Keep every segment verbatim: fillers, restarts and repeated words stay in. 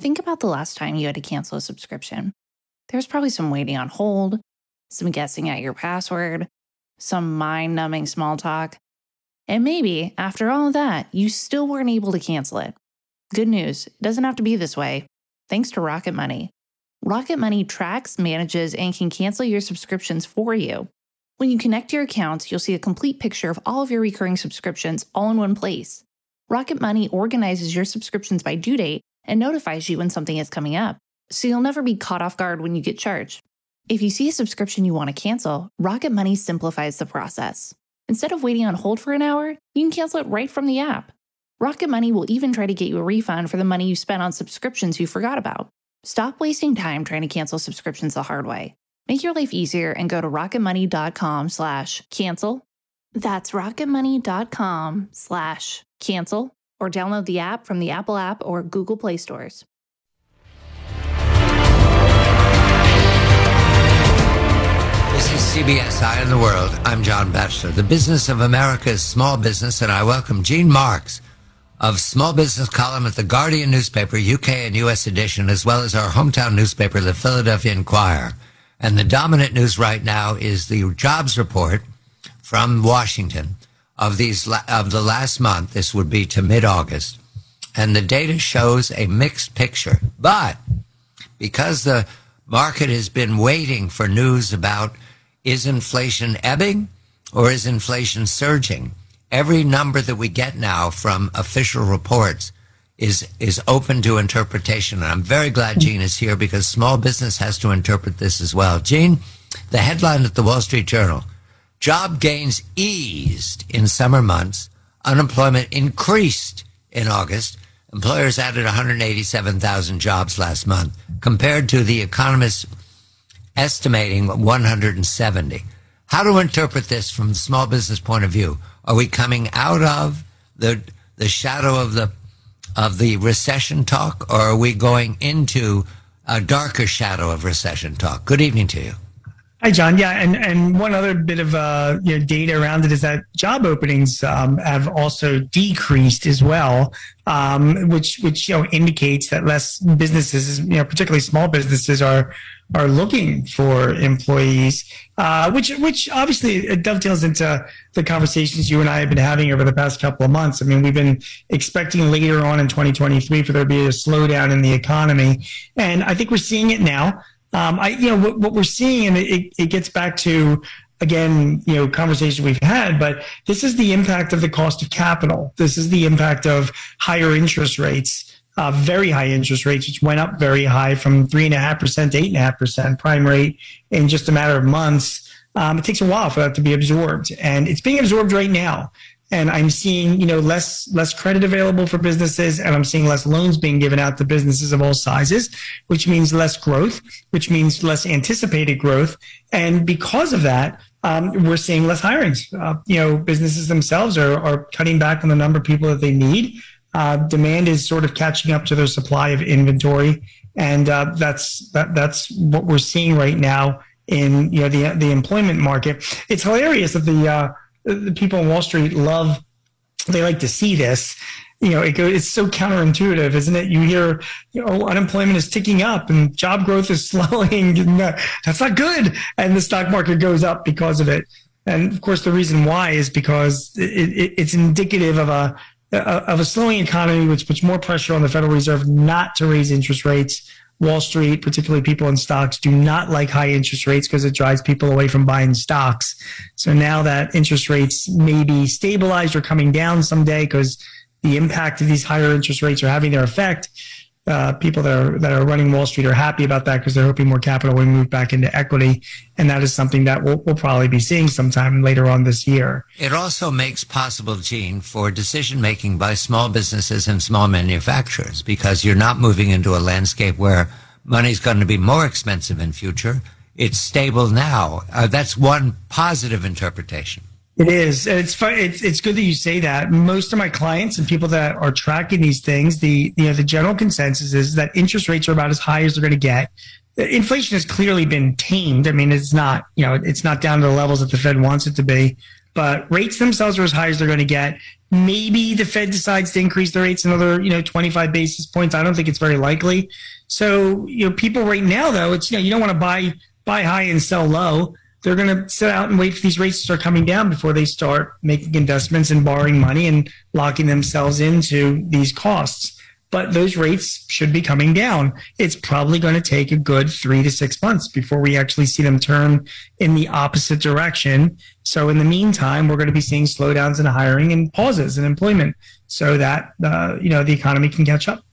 Think about the last time you had to cancel a subscription. There was probably some waiting on hold, some guessing at your password, some mind-numbing small talk. And maybe, after all of that, you still weren't able to cancel it. Good news, it doesn't have to be this way. Thanks to Rocket Money. Rocket Money tracks, manages, and can cancel your subscriptions for you. When you connect your accounts, you'll see a complete picture of all of your recurring subscriptions all in one place. Rocket Money organizes your subscriptions by due date and notifies you when something is coming up, so you'll never be caught off guard when you get charged. If you see a subscription you want to cancel, Rocket Money simplifies the process. Instead of waiting on hold for an hour, you can cancel it right from the app. Rocket Money will even try to get you a refund for the money you spent on subscriptions you forgot about. Stop wasting time trying to cancel subscriptions the hard way. Make your life easier and go to rocketmoney.com slash cancel. That's rocketmoney.com slash cancel, or download the app from the Apple app or Google Play stores. This is C B S Eye on the World. I'm John Batchelor, the business of America's small business, and I welcome Gene Marks of Small Business Column at the Guardian newspaper, U K and U S edition, as well as our hometown newspaper, the Philadelphia Inquirer. And the dominant news right now is the jobs report from Washington of these of the last month. This would be to mid-August. And the data shows a mixed picture. But because the market has been waiting for news about, is inflation ebbing or is inflation surging, every number that we get now from official reports is is open to interpretation. And I'm very glad Gene is here because small business has to interpret this as well. Gene, the headline at the Wall Street Journal: job gains eased in summer months. Unemployment increased in August. Employers added one hundred eighty-seven thousand jobs last month, compared to the economists estimating one hundred seventy. How to interpret this from the small business point of view? Are we coming out of the the shadow of the of the recession talk, or are we going into a darker shadow of recession talk? Good evening to you. Hi, John. Yeah, and, and one other bit of uh, you know, data around it is that job openings um, have also decreased as well, um, which which you know indicates that less businesses, you know, particularly small businesses, are are looking for employees, uh, which which obviously it dovetails into the conversations you and I have been having over the past couple of months. I mean, we've been expecting later on in twenty twenty-three for there to be a slowdown in the economy, and I think we're seeing it now. Um, I, you know, what, what we're seeing, and it, it gets back to, again, you know, conversation we've had, but this is the impact of the cost of capital. This is the impact of higher interest rates, uh, very high interest rates, which went up very high from three and a half percent to eight and a half percent prime rate in just a matter of months. Um, it takes a while for that to be absorbed, and it's being absorbed right now. And I'm seeing, you know, less less credit available for businesses, and I'm seeing less loans being given out to businesses of all sizes, which means less growth, which means less anticipated growth. And because of that, um, we're seeing less hirings. Uh, you know, businesses themselves are, are cutting back on the number of people that they need. Uh, demand is sort of catching up to their supply of inventory, and uh, that's that, that's what we're seeing right now in, you know, the the employment market. It's hilarious that the uh, the people on Wall Street love, they like to see this. You know, it go, it's so counterintuitive, isn't it? You hear, you know, unemployment is ticking up and job growth is slowing. And, uh, that's not good. And the stock market goes up because of it. And of course, the reason why is because it, it, it's indicative of a, of a slowing economy, which puts more pressure on the Federal Reserve not to raise interest rates. Wall Street, particularly people in stocks, do not like high interest rates because it drives people away from buying stocks. So now that interest rates may be stabilized or coming down someday because the impact of these higher interest rates are having their effect, uh, people that are that are running Wall Street are happy about that because they're hoping more capital will move back into equity. And that is something that we'll, we'll probably be seeing sometime later on this year. It also makes possible, Gene, for decision-making by small businesses and small manufacturers, because you're not moving into a landscape where money's going to be more expensive in future. It's stable now. Uh, that's one positive interpretation. It is. It's fun. It's it's good that you say that. Most of my clients and people that are tracking these things, the you know the general consensus is that interest rates are about as high as they're going to get. Inflation has clearly been tamed. I mean, it's not you know it's not down to the levels that the Fed wants it to be, but rates themselves are as high as they're going to get. Maybe the Fed decides to increase the rates another, you know, twenty-five basis points. I don't think it's very likely. So, you know, people right now, though, it's, you know, you don't want to buy buy high and sell low. They're going to sit out and wait for these rates to start coming down before they start making investments and borrowing money and locking themselves into these costs. But those rates should be coming down. It's probably going to take a good three to six months before we actually see them turn in the opposite direction. So in the meantime, we're going to be seeing slowdowns in hiring and pauses in employment so that, uh, you know, the economy can catch up.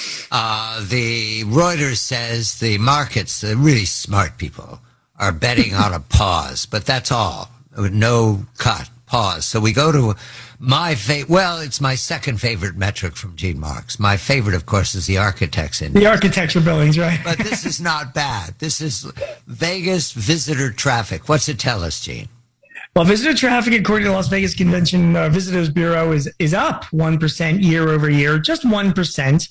Uh, the Reuters says the markets, the really smart people, are betting on a pause, but that's all. No cut, pause. So we go to my favorite, well, it's my second favorite metric from Gene Marks. My favorite, of course, is the Architects Index. The architecture billings, right? But this is not bad. This is Vegas visitor traffic. What's it tell us, Gene? Well, visitor traffic, according to the Las Vegas Convention uh, Visitors Bureau, is is up one percent year over year, just one percent.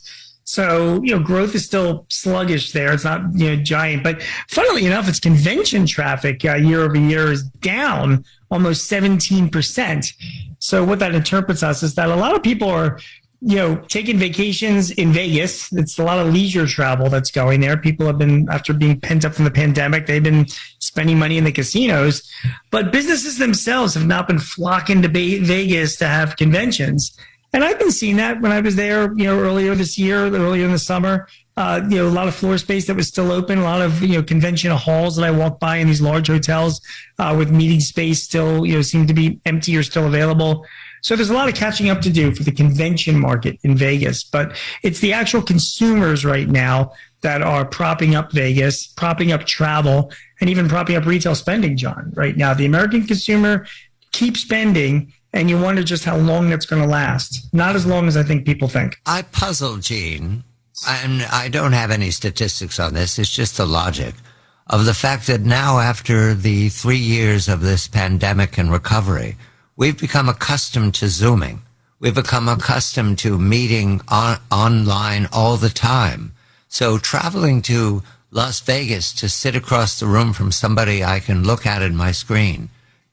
So, you know, growth is still sluggish there. It's not, you know, giant. But funnily enough, its convention traffic uh, year over year is down almost seventeen percent. So what that interprets us is that a lot of people are, you know, taking vacations in Vegas. It's a lot of leisure travel that's going there. People have been, after being pent up from the pandemic, they've been spending money in the casinos. But businesses themselves have not been flocking to Vegas to have conventions. And I've been seeing that when I was there, you know, earlier this year, earlier in the summer. Uh, you know, a lot of floor space that was still open, a lot of, you know, convention halls that I walked by in these large hotels uh, with meeting space still, you know, seem to be empty or still available. So there's a lot of catching up to do for the convention market in Vegas, but it's the actual consumers right now that are propping up Vegas, propping up travel, and even propping up retail spending, John. Right now, the American consumer keeps spending, and you wonder just how long that's going to last. Not as long as I think people think. I puzzle, Gene, and I don't have any statistics on this. It's just the logic of the fact that now, after the three years of this pandemic and recovery, we've become accustomed to Zooming. We've become accustomed to meeting on, online all the time. So traveling to Las Vegas to sit across the room from somebody I can look at in my screen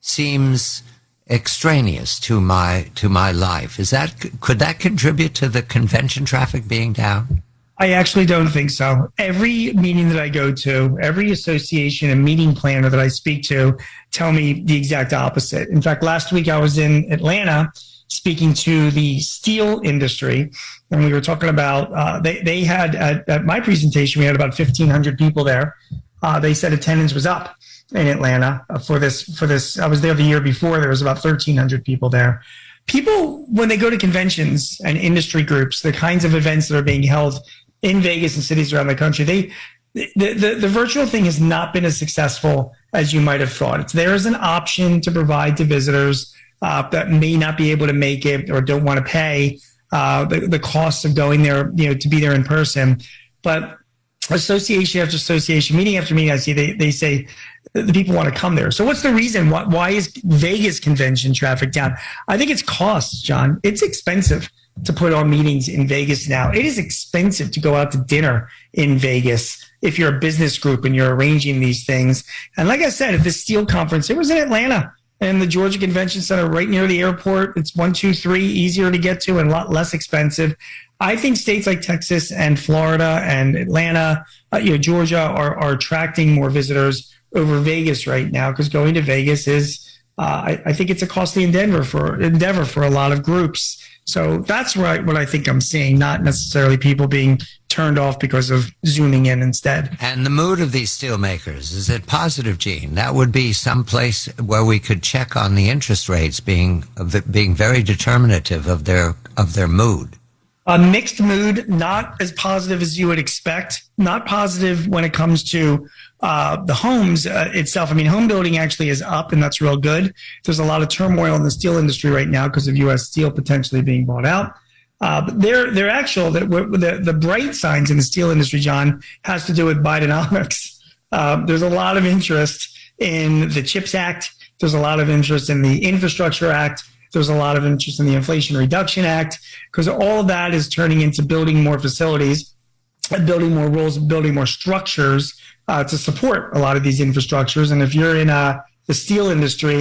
seems extraneous to my to my life. Is that, could that contribute to the convention traffic being down? I actually don't think so. Every meeting that I go to, every association and meeting planner that I speak to tell me the exact opposite. In fact, last week I was in Atlanta speaking to the steel industry, and we were talking about, uh, they, they had, at, at my presentation, we had about fifteen hundred people there. Uh, they said attendance was up in Atlanta for this, for this. I was there the year before, there was about thirteen hundred people there. People, when they go to conventions and industry groups, the kinds of events that are being held in Vegas and cities around the country, they the, the, the virtual thing has not been as successful as you might have thought. It's there as an option to provide to visitors uh, that may not be able to make it or don't want to pay uh, the, the costs of going there, you know, to be there in person. But association after association, meeting after meeting, I see they, they say the people want to come there. So what's the reason? Why, why is Vegas convention traffic down? I think it's costs, John. It's expensive to put on meetings in Vegas now. It is expensive to go out to dinner in Vegas if you're a business group and you're arranging these things. And like I said, at the Steel Conference, it was in Atlanta and the Georgia Convention Center right near the airport. It's one, two, three, easier to get to and a lot less expensive. I think states like Texas and Florida and Atlanta, uh, you know, Georgia are, are attracting more visitors over Vegas right now because going to Vegas is, uh, I, I think it's a costly endeavor for endeavor for a lot of groups. So that's right, what I think I'm seeing, not necessarily people being turned off because of Zooming in instead. And the mood of these steelmakers, is it positive, Gene? That would be some place where we could check on the interest rates being being very determinative of their of their mood. A mixed mood, not as positive as you would expect, not positive when it comes to uh, the homes uh, itself. I mean, home building actually is up, and that's real good. There's a lot of turmoil in the steel industry right now because of U S Steel potentially being bought out. Uh, but they're, they're actual, the, the, the bright signs in the steel industry, John, has to do with Bidenomics. Uh, there's a lot of interest in the CHIPS Act. There's a lot of interest in the Infrastructure Act. There's a lot of interest in the Inflation Reduction Act because all of that is turning into building more facilities, building more rules, building more structures uh, to support a lot of these infrastructures. And if you're in uh, the steel industry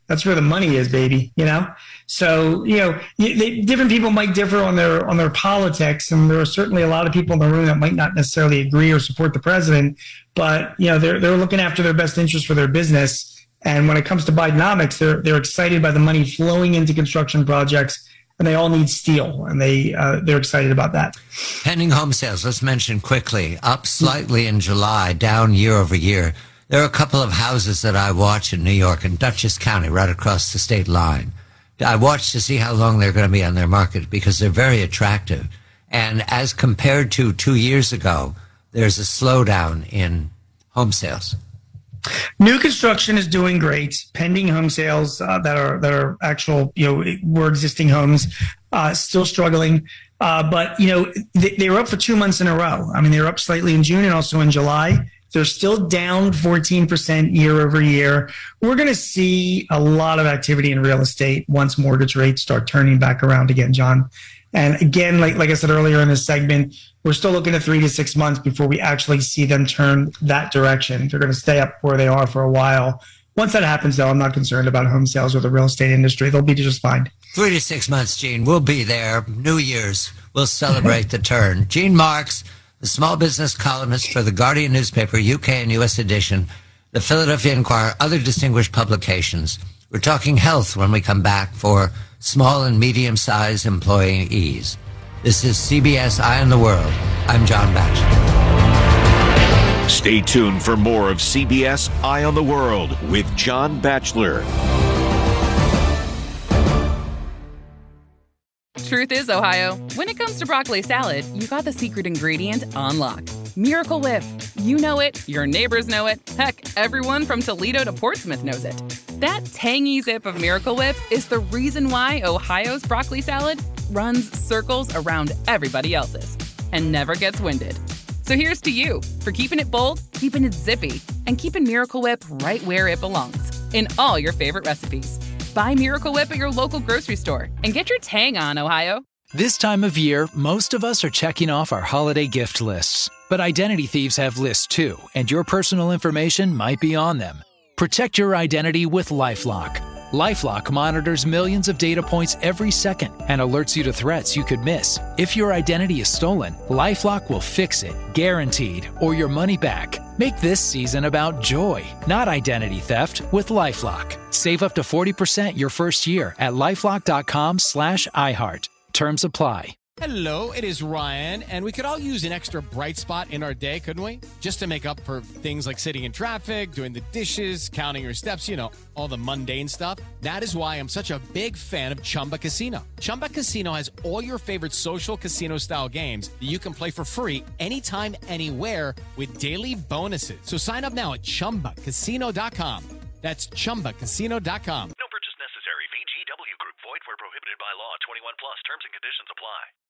That's where the money is, baby. You know, so you know, they, different people might differ on their on their politics, and there are certainly a lot of people in the room that might not necessarily agree or support the president. But you know, they're they're looking after their best interest for their business. And when it comes to Bidenomics, they're they're excited by the money flowing into construction projects, and they all need steel, and they uh, they're excited about that. Pending home sales, let's mention quickly, up slightly in July, down year over year. There are a couple of houses that I watch in New York, in Dutchess County, right across the state line. I watch to see how long they're going to be on their market because they're very attractive. And as compared to two years ago, there's a slowdown in home sales. New construction is doing great. Pending home sales uh, that are that are actual, you know, were existing homes, uh, still struggling. Uh, but you know, they, they were up for two months in a row. I mean, they were up slightly in June and also in July. They're still down fourteen percent year over year. We're going to see a lot of activity in real estate once mortgage rates start turning back around again, John. And again, like, like I said earlier in this segment, we're still looking at three to six months before we actually see them turn that direction. They're going to stay up where they are for a while. Once that happens, though, I'm not concerned about home sales or the real estate industry. They'll be just fine. Three to six months, Gene. We'll be there. New Year's. We'll celebrate the turn. Gene Marks, the small business columnist for the Guardian newspaper, U K and U S edition, the Philadelphia Inquirer, other distinguished publications. We're talking health when we come back for small and medium-sized employees. This is C B S Eye on the World. I'm John Batchelor. Stay tuned for more of C B S Eye on the World with John Batchelor. Truth is, Ohio, when it comes to broccoli salad, you got the secret ingredient on lock. Miracle Whip. You know it, your neighbors know it, heck, everyone from Toledo to Portsmouth knows it. That tangy zip of Miracle Whip is the reason why Ohio's broccoli salad runs circles around everybody else's and never gets winded. So here's to you for keeping it bold, keeping it zippy, and keeping Miracle Whip right where it belongs, in all your favorite recipes. Buy Miracle Whip at your local grocery store and get your tang on, Ohio. This time of year, most of us are checking off our holiday gift lists. But identity thieves have lists too, and your personal information might be on them. Protect your identity with LifeLock. LifeLock monitors millions of data points every second and alerts you to threats you could miss. If your identity is stolen, LifeLock will fix it, guaranteed, or your money back. Make this season about joy, not identity theft, with LifeLock. Save up to forty percent your first year at LifeLock.com slash iHeart. Terms apply. Hello, it is Ryan, and we could all use an extra bright spot in our day, couldn't we? Just to make up for things like sitting in traffic, doing the dishes, counting your steps, you know, all the mundane stuff. That is why I'm such a big fan of Chumba Casino. Chumba Casino has all your favorite social casino-style games that you can play for free anytime, anywhere with daily bonuses. So sign up now at Chumba Casino dot com. That's Chumba Casino dot com. No purchase necessary. V G W Group. Void where prohibited by law. twenty-one plus. Terms and conditions apply.